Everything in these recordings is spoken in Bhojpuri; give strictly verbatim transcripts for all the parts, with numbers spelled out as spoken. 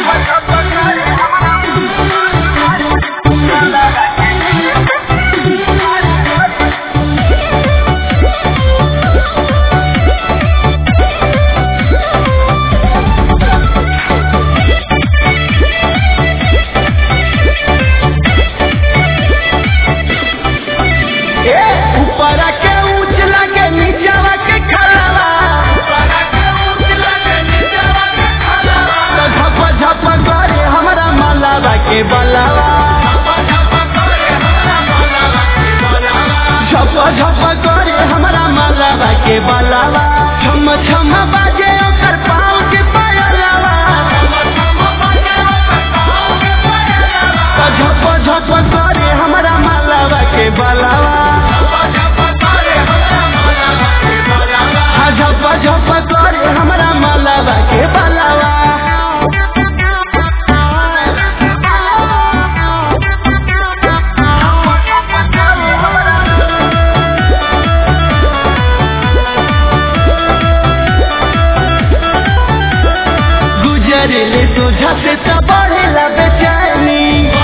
के बलावा झप झप करे हमरा मलावा के बलावा छम छम बाजे ओकर पाँव के पायलावा झप झप करे हमरा मलावा के बलावा झप झप करे हमरा मलावा के बलावा ले तो झसे त बढ़ेला बेचैनी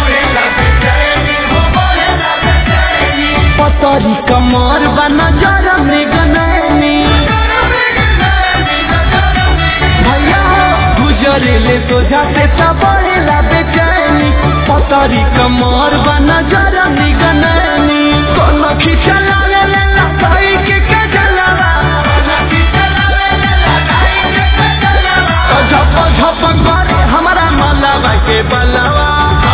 पतरी कमर बना जरा मृगनैनी भैया गुजरे ले तो झसे त बढ़ेला बेचैनी पतरी कमर बना जरा मृगनैनी कोनो खिचला ले लगाई के कजलवा झप झप करे हमारा मलावा के बलावा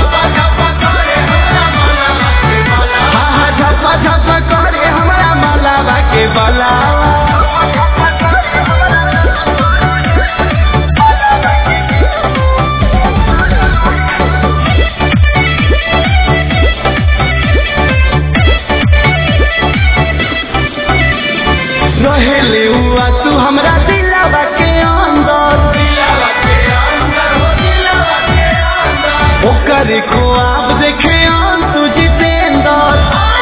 हाँ हाँ झप झप करे हमारा मलावा के बलावा रहेले हुआ तू हमरा दिलावा के अंदर ओकर ख्वाब देखे तू जितेंदर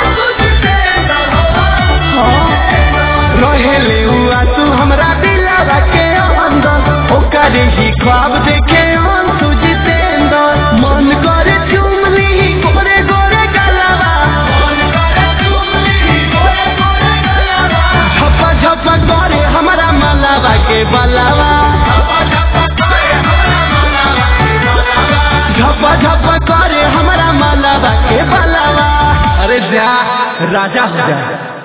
रहेले हुआ तू हमरा दिलावा के अंदर ओकर ही ख्वाब देखे तू जितेंदर मन करे चुमली गोरे गोरे गलावा झप झप करे हमरा मलावा के बलावा झप झप करे हमरा मलावा के बलावा अरे जा राजा हो जा।